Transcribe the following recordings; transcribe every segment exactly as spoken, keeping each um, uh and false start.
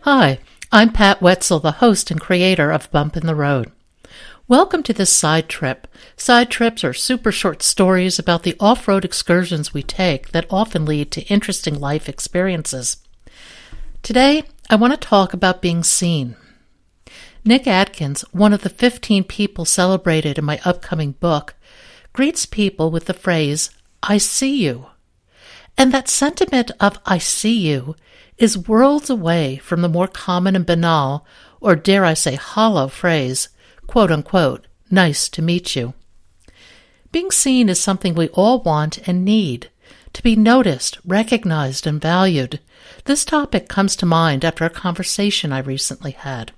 Hi, I'm Pat Wetzel, the host and creator of Bump in the Road. Welcome to this side trip. Side trips are super short stories about the off-road excursions we take that often lead to interesting life experiences. Today, I want to talk about being seen. Nick Adkins, one of the fifteen people celebrated in my upcoming book, greets people with the phrase, "I see you." And that sentiment of "I see you" is worlds away from the more common and banal, or dare I say hollow phrase, quote-unquote, "nice to meet you." Being seen is something we all want and need, to be noticed, recognized, and valued. This topic comes to mind after a conversation I recently had.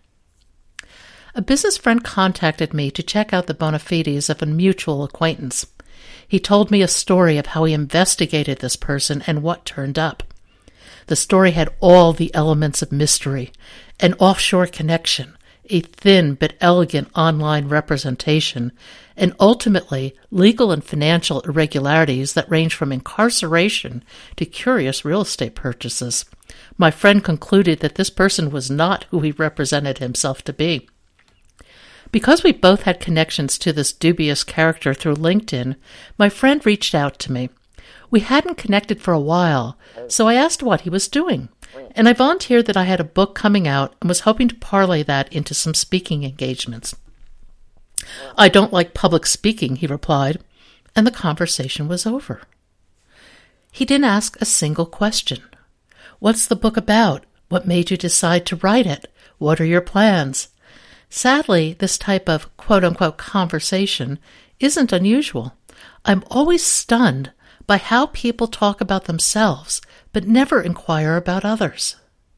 A business friend contacted me to check out the bona fides of a mutual acquaintance. He told me a story of how he investigated this person and what turned up. The story had all the elements of mystery, an offshore connection, a thin but elegant online representation, and ultimately legal and financial irregularities that range from incarceration to curious real estate purchases. My friend concluded that this person was not who he represented himself to be. Because we both had connections to this dubious character through LinkedIn, my friend reached out to me. We hadn't connected for a while, so I asked what he was doing, and I volunteered that I had a book coming out and was hoping to parlay that into some speaking engagements. "I don't like public speaking," he replied, and the conversation was over. He didn't ask a single question. What's the book about? What made you decide to write it? What are your plans? Sadly, this type of quote-unquote conversation isn't unusual. I'm always stunned by how people talk about themselves, but never inquire about others.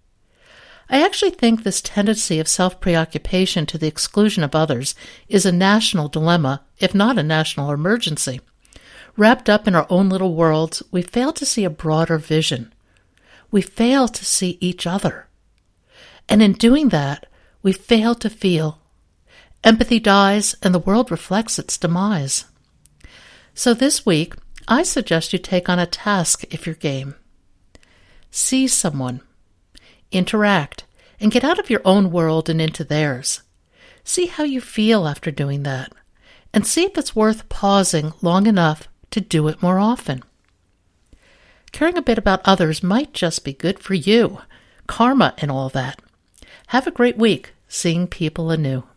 I actually think this tendency of self-preoccupation to the exclusion of others is a national dilemma, if not a national emergency. Wrapped up in our own little worlds, we fail to see a broader vision. We fail to see each other. And in doing that, we fail to feel. Empathy dies, and the world reflects its demise. So this week, I suggest you take on a task if you're game. See someone, interact, and get out of your own world and into theirs. See how you feel after doing that, and see if it's worth pausing long enough to do it more often. Caring a bit about others might just be good for you, karma and all that. Have a great week, seeing people anew.